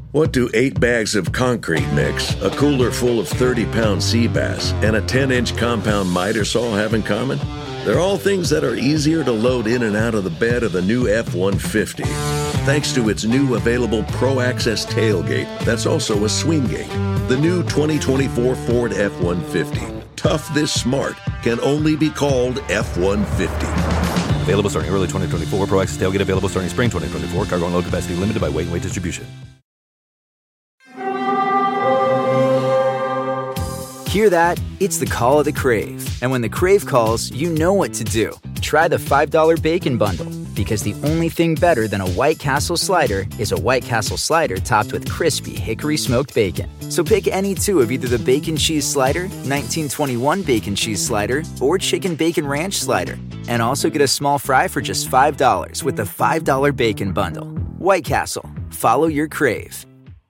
What do 8 bags of concrete mix, a cooler full of 30-pound sea bass, and a 10-inch compound miter saw have in common? They're all things that are easier to load in and out of the bed of the new F-150. Thanks to its new available Pro Access tailgate that's also a swing gate. The new 2024 Ford F-150. Tough this smart can only be called F-150. Available starting early 2024. Pro Access tailgate available starting spring 2024. Cargo and load capacity limited by weight and weight distribution. Hear that? It's the call of the Crave. And when the Crave calls, you know what to do. Try the $5 Bacon Bundle, because the only thing better than a White Castle slider is a White Castle slider topped with crispy hickory smoked bacon. So pick any two of either the Bacon Cheese Slider, 1921 Bacon Cheese Slider, or Chicken Bacon Ranch Slider. And also get a small fry for just $5 with the $5 Bacon Bundle. White Castle. Follow your Crave.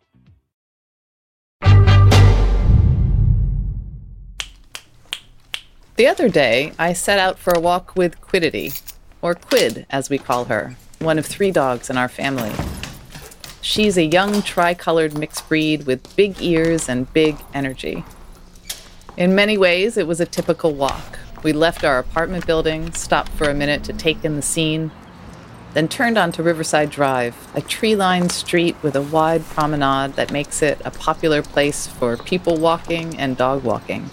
The other day, I set out for a walk with Quiddity, or Quid as we call her, one of 3 dogs in our family. She's a young tri-colored mixed breed with big ears and big energy. In many ways, it was a typical walk. We left our apartment building, stopped for a minute to take in the scene, then turned onto Riverside Drive, a tree-lined street with a wide promenade that makes it a popular place for people walking and dog walking.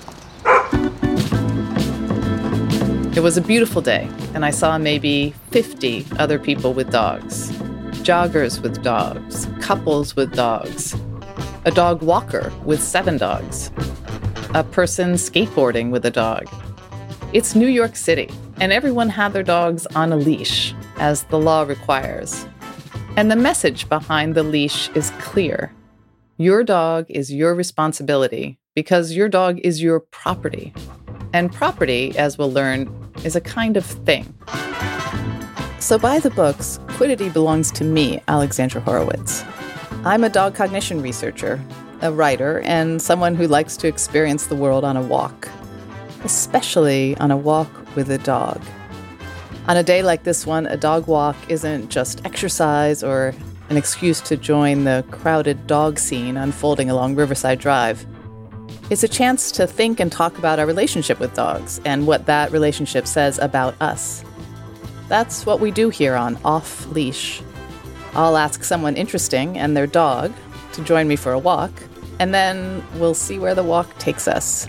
It was a beautiful day, and I saw maybe 50 other people with dogs. Joggers with dogs, couples with dogs, a dog walker with 7 dogs, a person skateboarding with a dog. It's New York City, and everyone had their dogs on a leash, as the law requires. And the message behind the leash is clear. Your dog is your responsibility, because your dog is your property. And property, as we'll learn, is a kind of thing. So by the books, Quiddity belongs to me, Alexandra Horowitz. I'm a dog cognition researcher, a writer, and someone who likes to experience the world on a walk, especially on a walk with a dog. On a day like this one, a dog walk isn't just exercise or an excuse to join the crowded dog scene unfolding along Riverside Drive. It's a chance to think and talk about our relationship with dogs and what that relationship says about us. That's what we do here on Off Leash. I'll ask someone interesting and their dog to join me for a walk, and then we'll see where the walk takes us.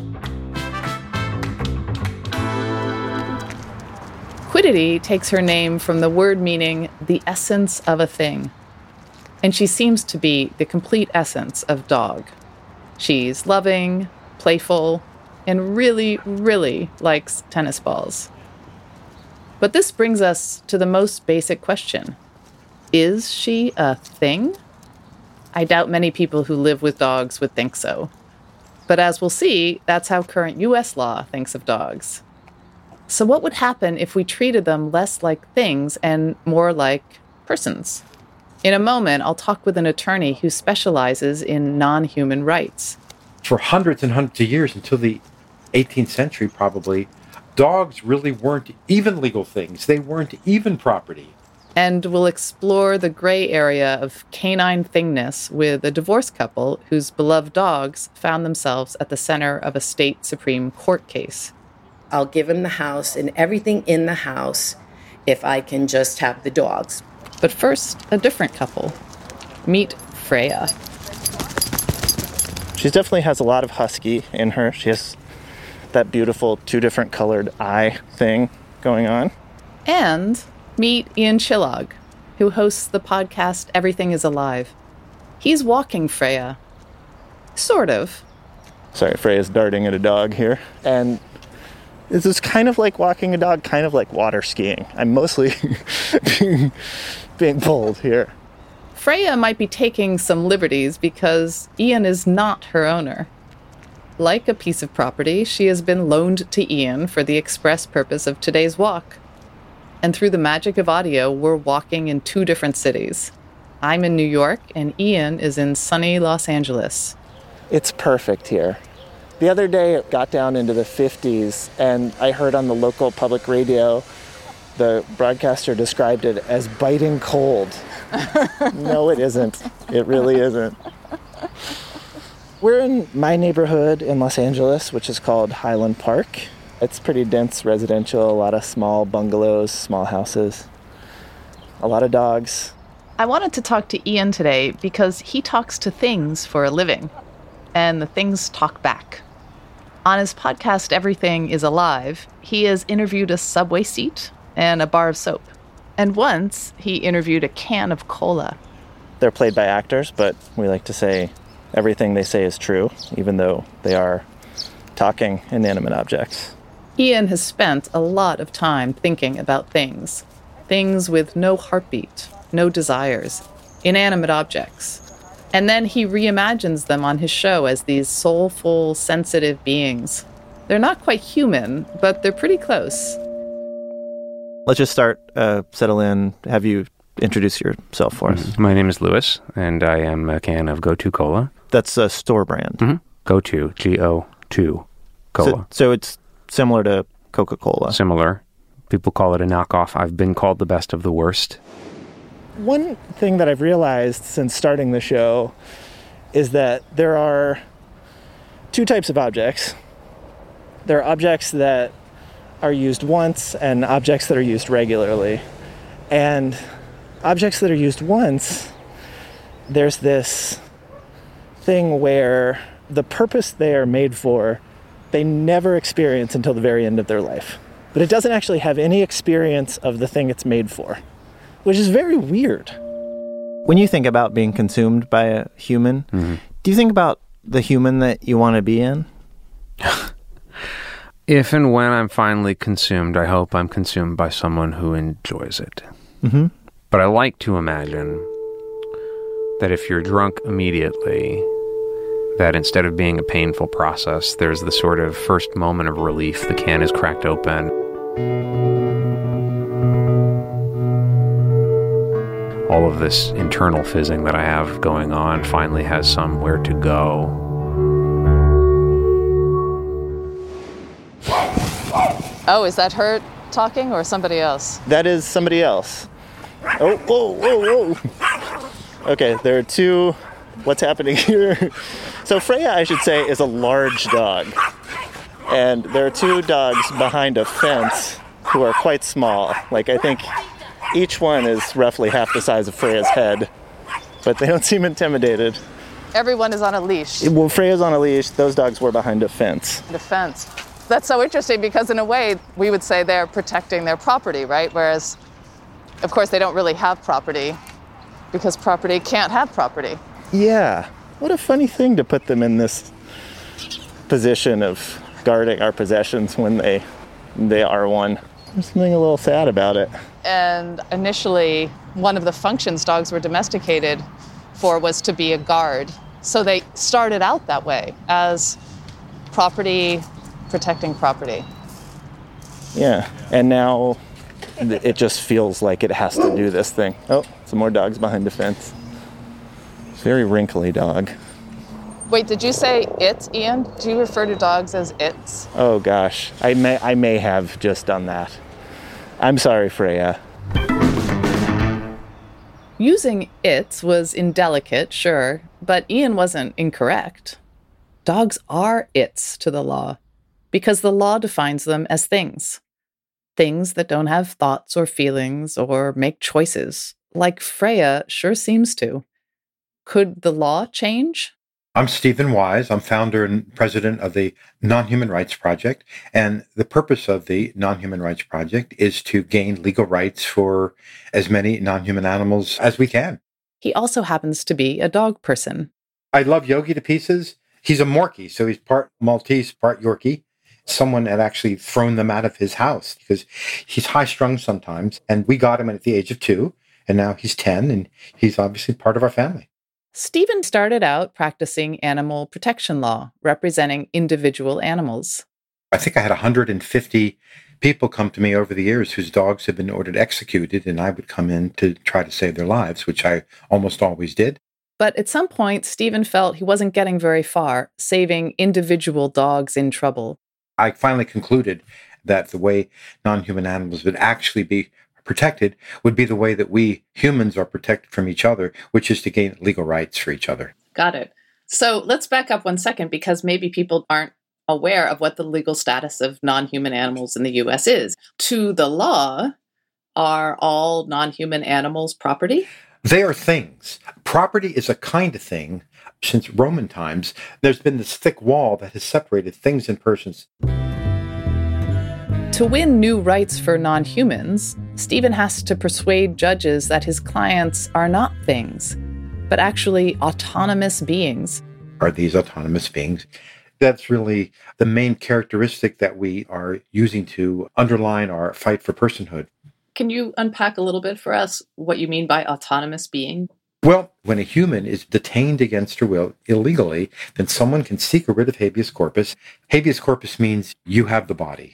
Quiddity takes her name from the word meaning the essence of a thing, and she seems to be the complete essence of dog. She's loving, playful, and really, really likes tennis balls. But this brings us to the most basic question. Is she a thing? I doubt many people who live with dogs would think so. But as we'll see, that's how current U.S. law thinks of dogs. So what would happen if we treated them less like things and more like persons? In a moment, I'll talk with an attorney who specializes in non-human rights. For hundreds and hundreds of years, until the 18th century probably, dogs really weren't even legal things. They weren't even property. And we'll explore the gray area of canine thingness with a divorced couple whose beloved dogs found themselves at the center of a state Supreme Court case. I'll give him the house and everything in the house if I can just have the dogs. But first, a different couple. Meet Freya. She definitely has a lot of husky in her. She has that beautiful 2 different colored eye thing going on. And meet Ian Chillog, who hosts the podcast Everything is Alive. He's walking Freya. Sort of. Sorry, Freya's darting at a dog here. And this is kind of like walking a dog, kind of like water skiing. I'm mostly being pulled here. Freya might be taking some liberties because Ian is not her owner. Like a piece of property, she has been loaned to Ian for the express purpose of today's walk. And through the magic of audio, we're walking in 2 different cities. I'm in New York, and Ian is in sunny Los Angeles. It's perfect here. The other day, it got down into the 50s, and I heard on the local public radio the broadcaster described it as biting cold. No, it isn't. It really isn't. We're in my neighborhood in Los Angeles, which is called Highland Park. It's pretty dense residential, a lot of small bungalows, small houses, a lot of dogs. I wanted to talk to Ian today because he talks to things for a living, and the things talk back. On his podcast, Everything is Alive, he has interviewed a subway seat and a bar of soap. And once, he interviewed a can of cola. They're played by actors, but we like to say everything they say is true, even though they are talking inanimate objects. Ian has spent a lot of time thinking about things. Things with no heartbeat, no desires, inanimate objects. And then he reimagines them on his show as these soulful, sensitive beings. They're not quite human, but they're pretty close. Let's just start, settle in, have you introduce yourself for us. My name is Louis, and I am a can of Go-To Cola. That's a store brand. Mm-hmm. Go-To, G-O-2, Cola. So it's similar to Coca-Cola. Similar. People call it a knockoff. I've been called the best of the worst. One thing that I've realized since starting the show is that there are two types of objects. There are objects that are used once and objects that are used regularly. And objects that are used once, there's this thing where the purpose they are made for, they never experience until the very end of their life. But it doesn't actually have any experience of the thing it's made for, which is very weird. When you think about being consumed by a human, do you think about the human that you want to be in? If and when I'm finally consumed, I hope I'm consumed by someone who enjoys it. Mm-hmm. But I like to imagine that if you're drunk immediately, that instead of being a painful process, there's the sort of first moment of relief. The can is cracked open. All of this internal fizzing that I have going on finally has somewhere to go. Oh, is that her talking or somebody else? That is somebody else. Oh, whoa, whoa, whoa. Okay, there are two. What's happening here? So Freya, I should say, is a large dog. And there are two dogs behind a fence who are quite small. Like, I think each one is roughly half the size of Freya's head. But they don't seem intimidated. Everyone is on a leash. Well, Freya's on a leash. Those dogs were behind a fence. The fence. That's so interesting because in a way, we would say they're protecting their property, right? Whereas, of course, they don't really have property because property can't have property. Yeah. What a funny thing to put them in this position of guarding our possessions when they are one. There's something a little sad about it. And initially, one of the functions dogs were domesticated for was to be a guard. So they started out that way as property, protecting property. Yeah, and now it just feels like it has to do this thing. Oh, some more dogs behind the fence. Very wrinkly dog. Wait, did you say it, Ian? Do you refer to dogs as its? Oh gosh, I may have just done that. I'm sorry, Freya. Using its was indelicate, sure, but Ian wasn't incorrect. Dogs are its to the law because the law defines them as things. Things that don't have thoughts or feelings or make choices, like Freya sure seems to. Could the law change? I'm Stephen Wise. I'm founder and president of the Non-Human Rights Project. And the purpose of the Non-Human Rights Project is to gain legal rights for as many non-human animals as we can. He also happens to be a dog person. I love Yogi to pieces. He's a Morkie, so he's part Maltese, part Yorkie. Someone had actually thrown them out of his house because he's high-strung sometimes. And we got him at the age of 2, and now he's 10, and he's obviously part of our family. Stephen started out practicing animal protection law, representing individual animals. I think I had 150 people come to me over the years whose dogs had been ordered executed, and I would come in to try to save their lives, which I almost always did. But at some point, Stephen felt he wasn't getting very far, saving individual dogs in trouble. I finally concluded that the way non-human animals would actually be protected would be the way that we humans are protected from each other, which is to gain legal rights for each other. Got it. So let's back up one second, because maybe people aren't aware of what the legal status of non-human animals in the U.S. is. To the law, are all non-human animals property? They are things. Property is a kind of thing. Since Roman times, there's been this thick wall that has separated things and persons. To win new rights for non-humans, Stephen has to persuade judges that his clients are not things, but actually autonomous beings. Are these autonomous beings? That's really the main characteristic that we are using to underline our fight for personhood. Can you unpack a little bit for us what you mean by autonomous being? Well, when a human is detained against her will illegally, then someone can seek a writ of habeas corpus. Habeas corpus means you have the body.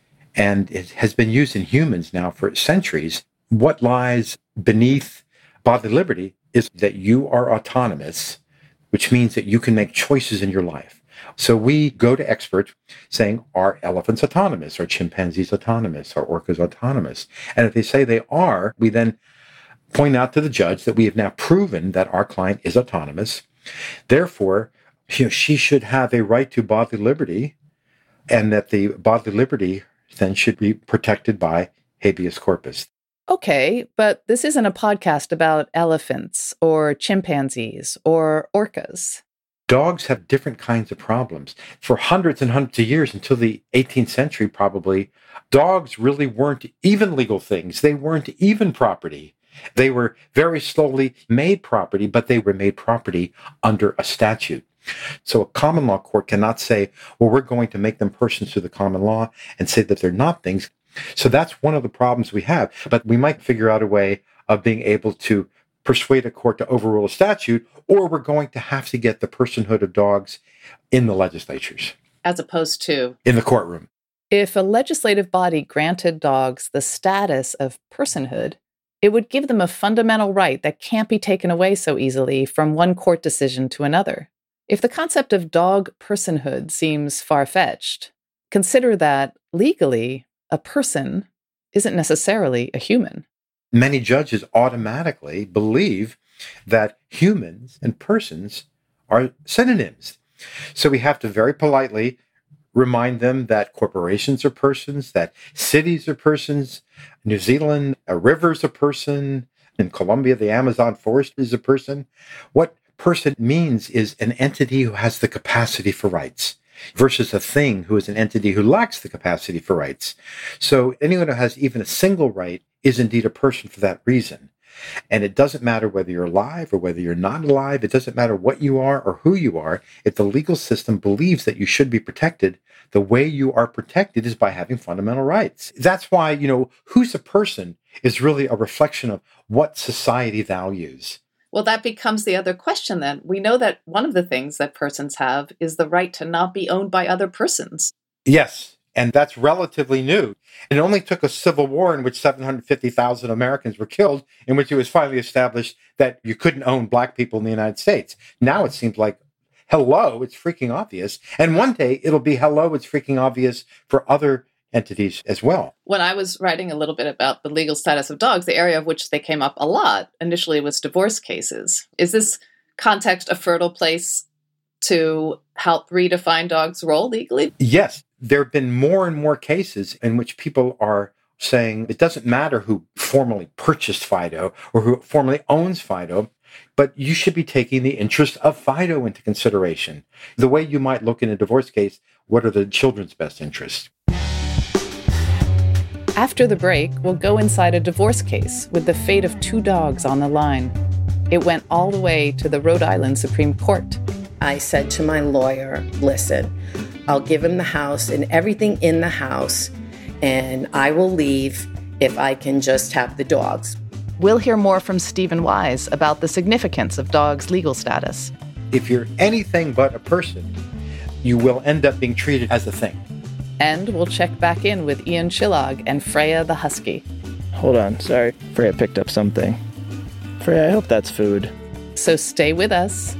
And it has been used in humans now for centuries. What lies beneath bodily liberty is that you are autonomous, which means that you can make choices in your life. So we go to experts saying, are elephants autonomous? Are chimpanzees autonomous? Are orcas autonomous? And if they say they are, we then point out to the judge that we have now proven that our client is autonomous. Therefore, she should have a right to bodily liberty, and that the bodily liberty then should be protected by habeas corpus. Okay, but this isn't a podcast about elephants or chimpanzees or orcas. Dogs have different kinds of problems. For hundreds and hundreds of years, until the 18th century probably, dogs really weren't even legal things. They weren't even property. They were very slowly made property, but they were made property under a statute. So a common law court cannot say, well, we're going to make them persons to the common law and say that they're not things. So that's one of the problems we have. But we might figure out a way of being able to persuade a court to overrule a statute, or we're going to have to get the personhood of dogs in the legislatures. As opposed to? In the courtroom. If a legislative body granted dogs the status of personhood, it would give them a fundamental right that can't be taken away so easily from one court decision to another. If the concept of dog personhood seems far-fetched, consider that, legally, a person isn't necessarily a human. Many judges automatically believe that humans and persons are synonyms. So we have to very politely remind them that corporations are persons, that cities are persons, New Zealand, a river's a person, in Colombia, the Amazon forest is a person. What person means is an entity who has the capacity for rights versus a thing who is an entity who lacks the capacity for rights. So anyone who has even a single right is indeed a person for that reason. And it doesn't matter whether you're alive or whether you're not alive. It doesn't matter what you are or who you are. If the legal system believes that you should be protected, the way you are protected is by having fundamental rights. That's why, who's a person is really a reflection of what society values. Well, that becomes the other question then. We know that one of the things that persons have is the right to not be owned by other persons. Yes, and that's relatively new. It only took a civil war in which 750,000 Americans were killed, in which it was finally established that you couldn't own black people in the United States. Now it seems like, hello, it's freaking obvious. And one day it'll be, hello, it's freaking obvious for other entities as well. When I was writing a little bit about the legal status of dogs, the area of which they came up a lot initially was divorce cases. Is this context a fertile place to help redefine dogs' role legally? Yes. There have been more and more cases in which people are saying it doesn't matter who formally purchased Fido or who formally owns Fido, but you should be taking the interest of Fido into consideration. The way you might look in a divorce case, what are the children's best interests? After the break, we'll go inside a divorce case with the fate of 2 dogs on the line. It went all the way to the Rhode Island Supreme Court. I said to my lawyer, listen, I'll give him the house and everything in the house, and I will leave if I can just have the dogs. We'll hear more from Stephen Wise about the significance of dogs' legal status. If you're anything but a person, you will end up being treated as a thing. And we'll check back in with Ian Chillag and Freya the husky. Hold on, sorry. Freya picked up something. Freya, I hope that's food. So stay with us.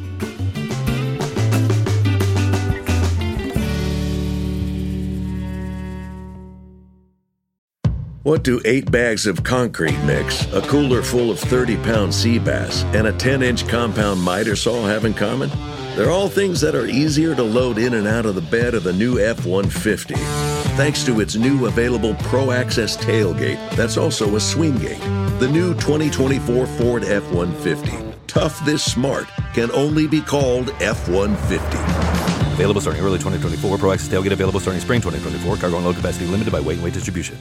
What do 8 bags of concrete mix, a cooler full of 30-pound sea bass, and a 10-inch compound miter saw have in common? They're all things that are easier to load in and out of the bed of the new F-150, thanks to its new available Pro Access tailgate that's also a swing gate. The new 2024 Ford F-150, tough this smart, can only be called F-150. Available starting early 2024. Pro Access tailgate available starting spring 2024. Cargo and load capacity limited by weight and weight distribution.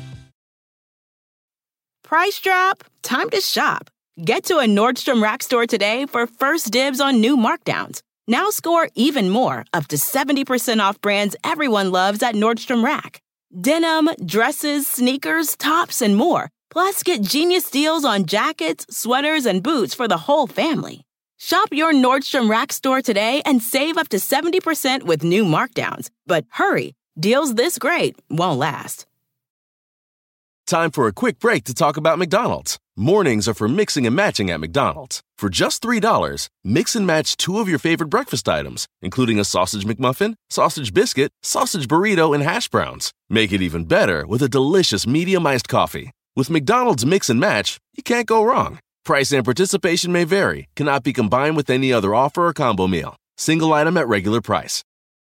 Price drop? Time to shop. Get to a Nordstrom Rack store today for first dibs on new markdowns. Now score even more, up to 70% off brands everyone loves at Nordstrom Rack. Denim, dresses, sneakers, tops, and more. Plus, get genius deals on jackets, sweaters, and boots for the whole family. Shop your Nordstrom Rack store today and save up to 70% with new markdowns. But hurry, deals this great won't last. Time for a quick break to talk about McDonald's. Mornings are for mixing and matching at McDonald's. For just $3, mix and match 2 of your favorite breakfast items, including a sausage McMuffin, sausage biscuit, sausage burrito, and hash browns. Make it even better with a delicious medium iced coffee. With McDonald's Mix and Match, you can't go wrong. Price and participation may vary. Cannot be combined with any other offer or combo meal. Single item at regular price.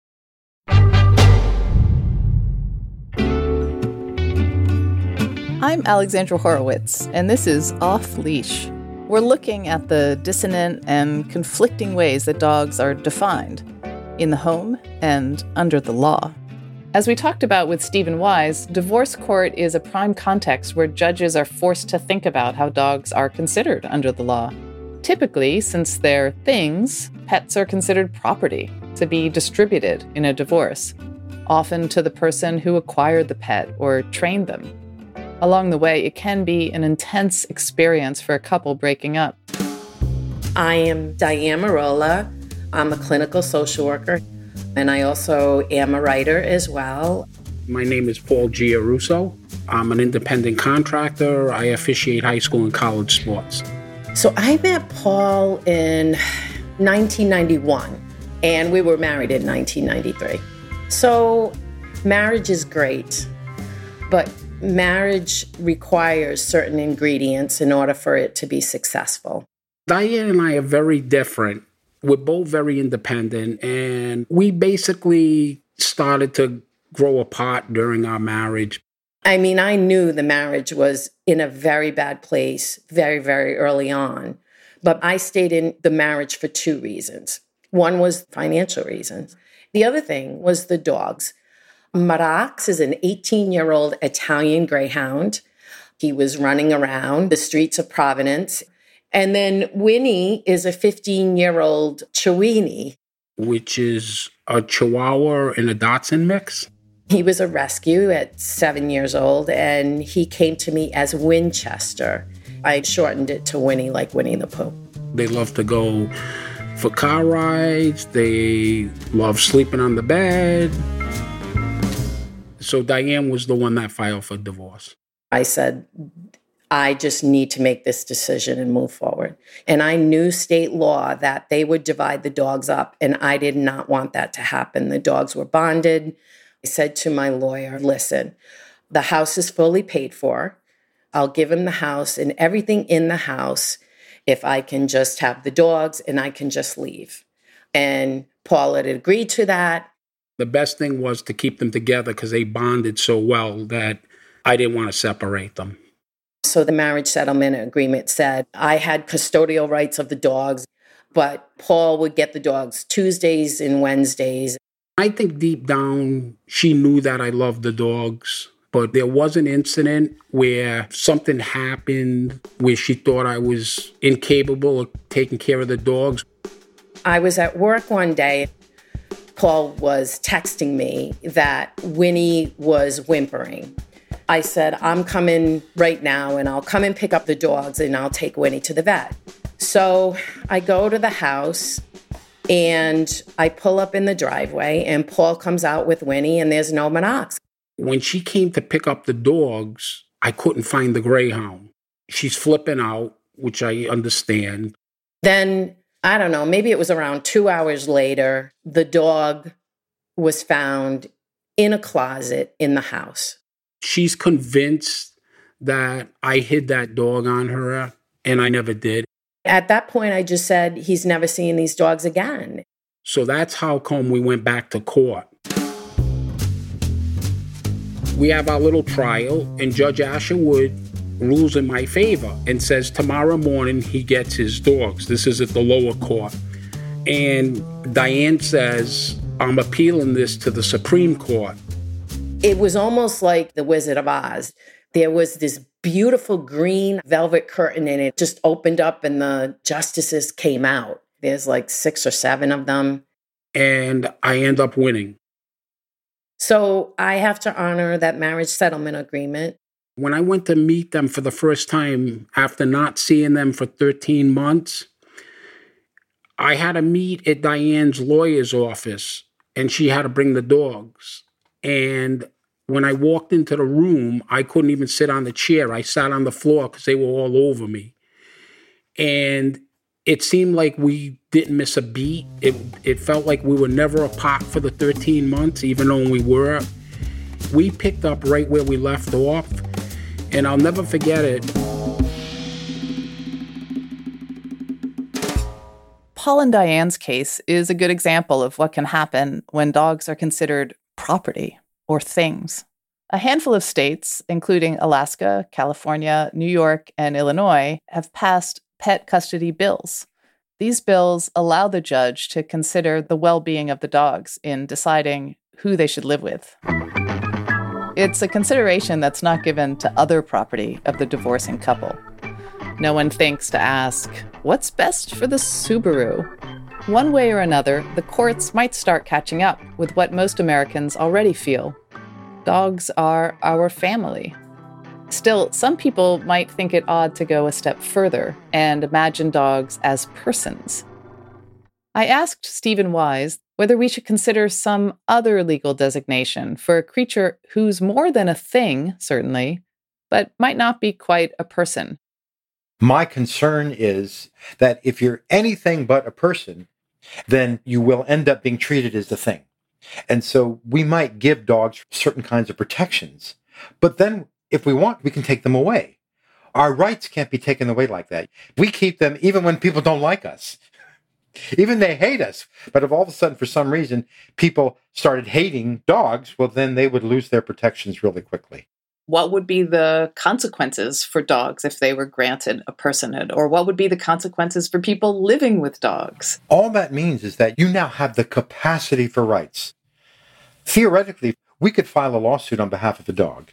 I'm Alexandra Horowitz, and this is Off Leash. We're looking at the dissonant and conflicting ways that dogs are defined in the home and under the law. As we talked about with Stephen Wise, divorce court is a prime context where judges are forced to think about how dogs are considered under the law. Typically, since they're things, pets are considered property to be distributed in a divorce, often to the person who acquired the pet or trained them. Along the way, it can be an intense experience for a couple breaking up. I am Diane Marola. I'm a clinical social worker, and I also am a writer as well. My name is Paul Giarusso. I'm an independent contractor. I officiate high school and college sports. So I met Paul in 1991, and we were married in 1993. So marriage is great, but marriage requires certain ingredients in order for it to be successful. Diane and I are very different. We're both very independent, and we basically started to grow apart during our marriage. I mean, I knew the marriage was in a very bad place very, very early on, but I stayed in the marriage for 2 reasons. One was financial reasons. The other thing was the dogs. Marax is an 18-year-old Italian greyhound. He was running around the streets of Providence. And then Winnie is a 15-year-old Chiweenie, which is a Chihuahua and a Dachshund mix. He was a rescue at 7 years old, and he came to me as Winchester. I shortened it to Winnie, like Winnie the Pooh. They love to go for car rides. They love sleeping on the bed. So Diane was the one that filed for divorce. I said, I just need to make this decision and move forward. And I knew state law that they would divide the dogs up, and I did not want that to happen. The dogs were bonded. I said to my lawyer, listen, the house is fully paid for. I'll give him the house and everything in the house if I can just have the dogs and I can just leave. And Paul had agreed to that. The best thing was to keep them together because they bonded so well that I didn't want to separate them. So the marriage settlement agreement said I had custodial rights of the dogs, but Paul would get the dogs Tuesdays and Wednesdays. I think deep down, she knew that I loved the dogs, but there was an incident where something happened where she thought I was incapable of taking care of the dogs. I was at work one day. Paul was texting me that Winnie was whimpering. I said, I'm coming right now, and I'll come and pick up the dogs, and I'll take Winnie to the vet. So I go to the house, and I pull up in the driveway, and Paul comes out with Winnie, and there's no Minox. When she came to pick up the dogs, I couldn't find the greyhound. She's flipping out, which I understand. Then, I don't know, maybe it was around 2 hours later, the dog was found in a closet in the house. She's convinced that I hid that dog on her, and I never did. At that point, I just said, he's never seeing these dogs again. So that's how come we went back to court. We have our little trial, and Judge Asherwood rules in my favor and says tomorrow morning he gets his dogs. This is at the lower court. And Diane says, I'm appealing this to the Supreme Court. It was almost like the Wizard of Oz. There was this beautiful green velvet curtain, and it just opened up and the justices came out. There's like 6 or 7 of them. And I end up winning. So I have to honor that marriage settlement agreement. When I went to meet them for the first time after not seeing them for 13 months, I had to meet at Diane's lawyer's office, and she had to bring the dogs. And when I walked into the room, I couldn't even sit on the chair. I sat on the floor because they were all over me. And it seemed like we didn't miss a beat. It felt like we were never apart for the 13 months, even though we were. We picked up right where we left off, and I'll never forget it. Paul and Diane's case is a good example of what can happen when dogs are considered property or things. A handful of states, including Alaska, California, New York, and Illinois, have passed pet custody bills. These bills allow the judge to consider the well-being of the dogs in deciding who they should live with. It's a consideration that's not given to other property of the divorcing couple. No one thinks to ask, what's best for the Subaru? One way or another, the courts might start catching up with what most Americans already feel. Dogs are our family. Still, some people might think it odd to go a step further and imagine dogs as persons. I asked Stephen Wise whether we should consider some other legal designation for a creature who's more than a thing, certainly, but might not be quite a person. My concern is that if you're anything but a person, then you will end up being treated as a thing. And so we might give dogs certain kinds of protections, but then if we want, we can take them away. Our rights can't be taken away like that. We keep them even when people don't like us. Even they hate us. But if all of a sudden, for some reason, people started hating dogs, well, then they would lose their protections really quickly. What would be the consequences for dogs if they were granted a personhood? Or what would be the consequences for people living with dogs? All that means is that you now have the capacity for rights. Theoretically, we could file a lawsuit on behalf of a dog,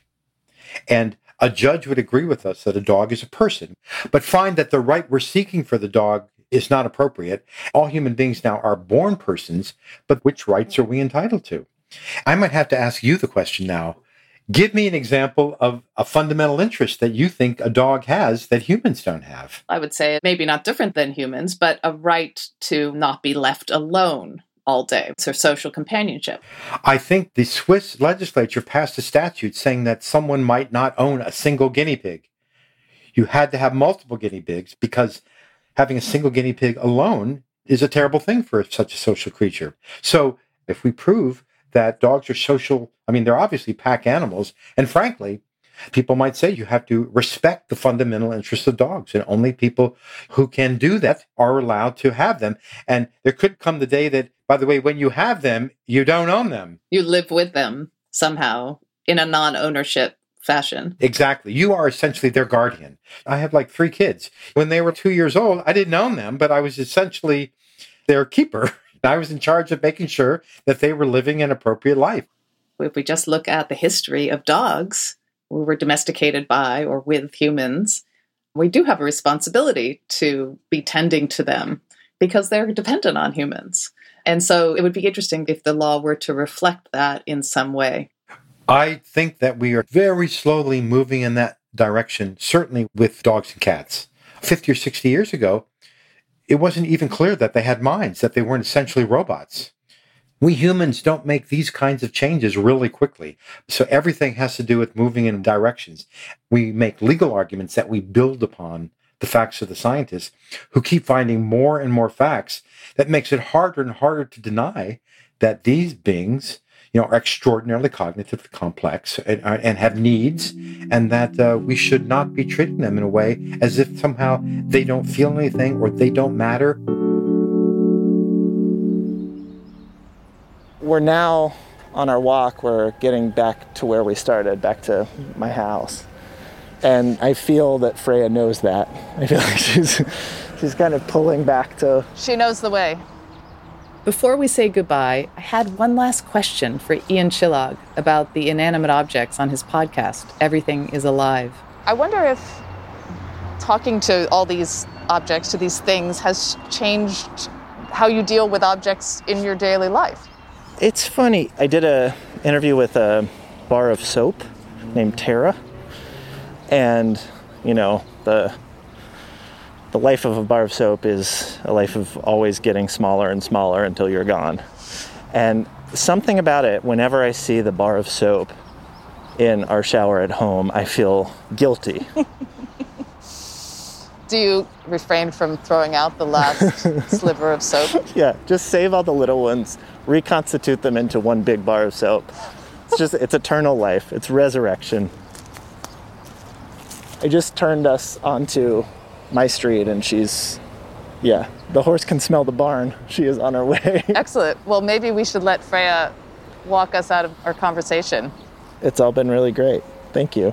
and a judge would agree with us that a dog is a person, but find that the right we're seeking for the dog is not appropriate. All human beings now are born persons, but which rights are we entitled to? I might have to ask you the question now. Give me an example of a fundamental interest that you think a dog has that humans don't have. I would say maybe not different than humans, but a right to not be left alone all day. So social companionship. I think the Swiss legislature passed a statute saying that someone might not own a single guinea pig. You had to have multiple guinea pigs because having a single guinea pig alone is a terrible thing for such a social creature. So if we prove that dogs are social, they're obviously pack animals. And frankly, people might say you have to respect the fundamental interests of dogs, and only people who can do that are allowed to have them. And there could come the day that, by the way, when you have them, you don't own them. You live with them somehow in a non-ownership fashion. Exactly. You are essentially their guardian. I have 3 kids. When they were 2 years old, I didn't own them, but I was essentially their keeper. I was in charge of making sure that they were living an appropriate life. If we just look at the history of dogs, who were domesticated by or with humans, we do have a responsibility to be tending to them because they're dependent on humans. And so it would be interesting if the law were to reflect that in some way. I think that we are very slowly moving in that direction, certainly with dogs and cats. 50 or 60 years ago, it wasn't even clear that they had minds, that they weren't essentially robots. We humans don't make these kinds of changes really quickly. So everything has to do with moving in directions. We make legal arguments that we build upon the facts of the scientists, who keep finding more and more facts that makes it harder and harder to deny that these beings, are extraordinarily cognitively complex and have needs, and that we should not be treating them in a way as if somehow they don't feel anything or they don't matter. We're now on our walk. We're getting back to where we started, back to my house. And I feel that Freya knows that. I feel like she's kind of pulling back to... She knows the way. Before we say goodbye, I had one last question for Ian Chillag about the inanimate objects on his podcast, Everything is Alive. I wonder if talking to all these objects, to these things, has changed how you deal with objects in your daily life. It's funny. I did an interview with a bar of soap named Tara. And, the life of a bar of soap is a life of always getting smaller and smaller until you're gone. And something about it, whenever I see the bar of soap in our shower at home, I feel guilty. Do you refrain from throwing out the last sliver of soap? Yeah, just save all the little ones, reconstitute them into one big bar of soap. It's eternal life. It's resurrection. I just turned us onto my street, and the horse can smell the barn. She is on her way. Excellent. Well, maybe we should let Freya walk us out of our conversation. It's all been really great. Thank you.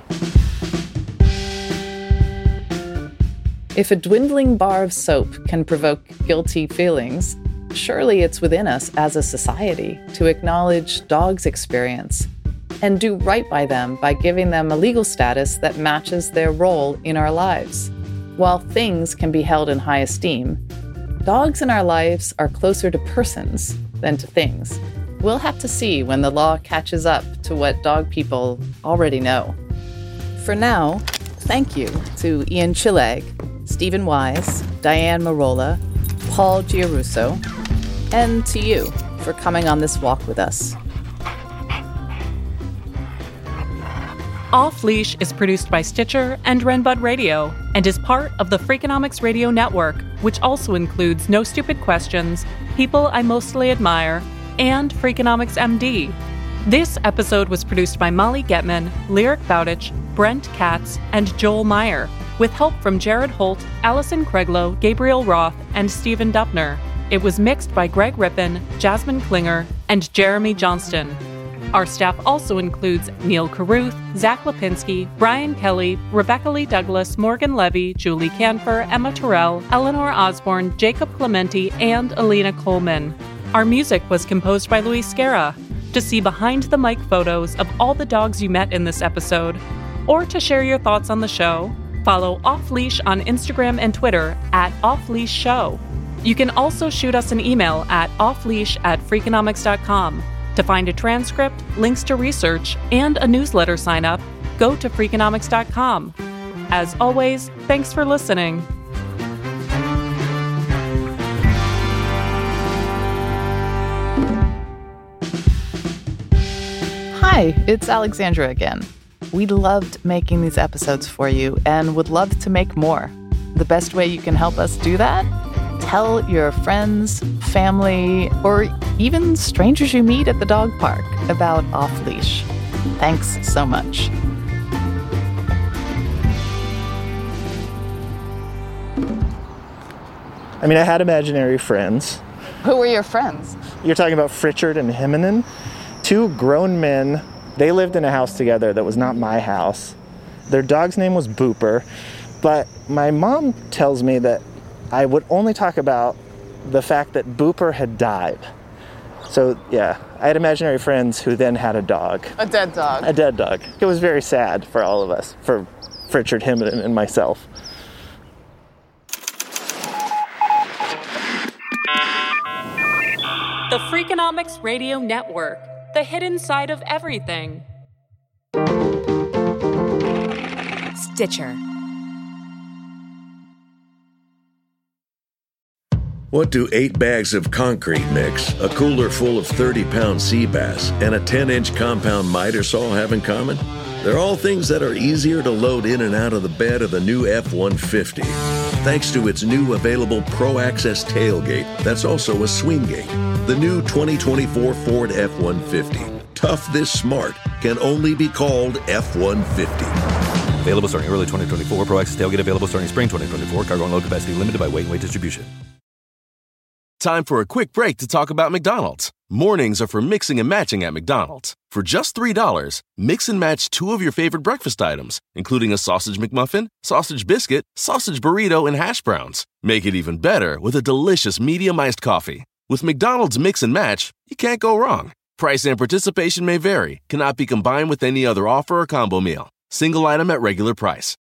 If a dwindling bar of soap can provoke guilty feelings, surely it's within us as a society to acknowledge dogs' experience and do right by them by giving them a legal status that matches their role in our lives. While things can be held in high esteem, dogs in our lives are closer to persons than to things. We'll have to see when the law catches up to what dog people already know. For now, thank you to Ian Chillag, Stephen Wise, Diane Marola, Paul Giarrusso, and to you for coming on this walk with us. Off Leash is produced by Stitcher and Renbud Radio and is part of the Freakonomics Radio Network, which also includes No Stupid Questions, People I Mostly Admire, and Freakonomics MD. This episode was produced by Molly Getman, Lyric Bowditch, Brent Katz, and Joel Meyer, with help from Jared Holt, Allison Craiglow, Gabriel Roth, and Stephen Dupner. It was mixed by Greg Rippin, Jasmine Klinger, and Jeremy Johnston. Our staff also includes Neil Carruth, Zach Lipinski, Brian Kelly, Rebecca Lee Douglas, Morgan Levy, Julie Canfer, Emma Terrell, Eleanor Osborne, Jacob Clementi, and Alina Coleman. Our music was composed by Luis Guerra. To see behind-the-mic photos of all the dogs you met in this episode, or to share your thoughts on the show, follow Off Leash on Instagram and Twitter @OffLeashShow. You can also shoot us an email at offleash@freakonomics.com. To find a transcript, links to research, and a newsletter sign up, go to Freakonomics.com. As always, thanks for listening. Hi, it's Alexandra again. We loved making these episodes for you and would love to make more. The best way you can help us do that? Tell your friends, family, or even strangers you meet at the dog park about Off Leash. Thanks so much. I mean, I had imaginary friends. Who were your friends? You're talking about Fritchard and Himonen? Two grown men. They lived in a house together that was not my house. Their dog's name was Booper, but my mom tells me that I would only talk about the fact that Booper had died. So, yeah, I had imaginary friends who then had a dog. A dead dog. A dead dog. It was very sad for all of us, for Fritchard, Himonen, and myself. The Freakonomics Radio Network, the hidden side of everything. Stitcher. What do 8 bags of concrete mix, a cooler full of 30-pound sea bass, and a 10-inch compound miter saw have in common? They're all things that are easier to load in and out of the bed of the new F-150, thanks to its new available Pro Access tailgate that's also a swing gate. The new 2024 Ford F-150. tough this smart can only be called F-150. Available starting early 2024. Pro Access tailgate available starting spring 2024. Cargo and load capacity limited by weight and weight distribution. Time for a quick break to talk about McDonald's. Mornings are for mixing and matching at McDonald's. For just $3, mix and match 2 of your favorite breakfast items, including a sausage McMuffin, sausage biscuit, sausage burrito, and hash browns. Make it even better with a delicious medium iced coffee. With McDonald's Mix and Match, you can't go wrong. Price and participation may vary, cannot be combined with any other offer or combo meal. Single item at regular price.